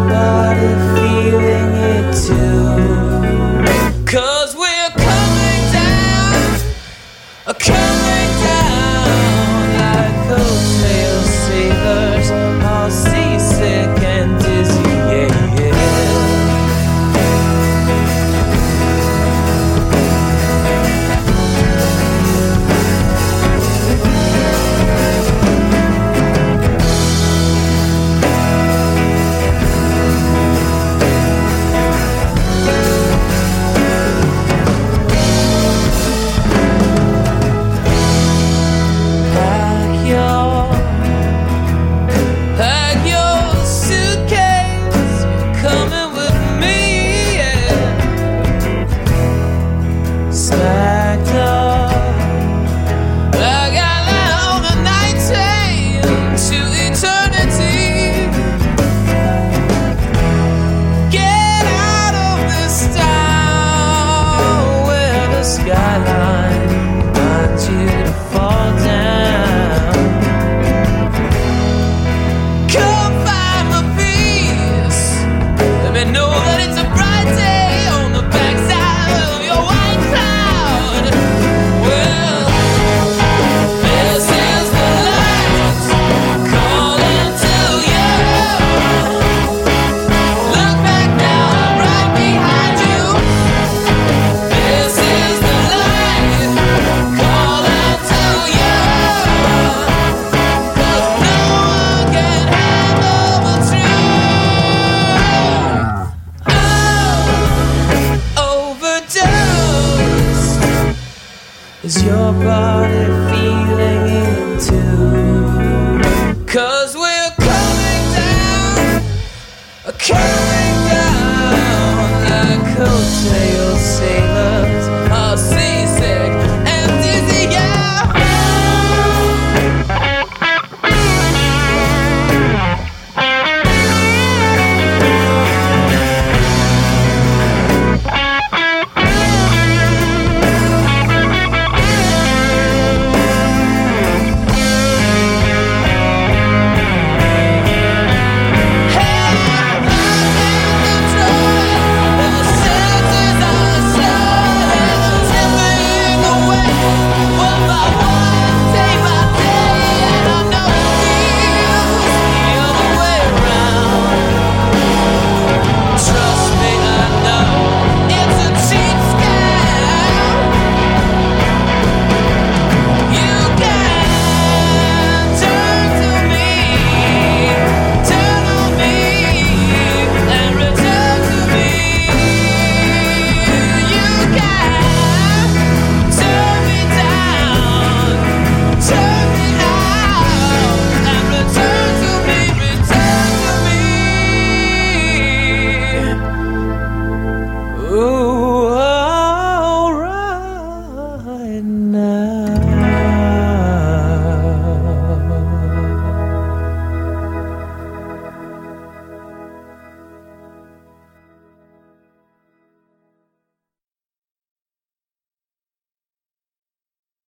body feeling it too? 'Cause we're coming down like coattail sailors, all seasick and dizzy, yeah, yeah. Pack your suitcase, you're coming with me, yeah. Smacked up, I got that on the night train to eternity. Get out of this town where the skyline wants you to fall down. Come find the peace. Let me know that it's a bright day on the backside of your white cloud. Well, this is the light calling to you. Look back now, I'm right behind you. This is the light calling to you. 'Cause no one can handle the truth. Oh, overdose. Is your body feeling it too? 'Cause we're coming down.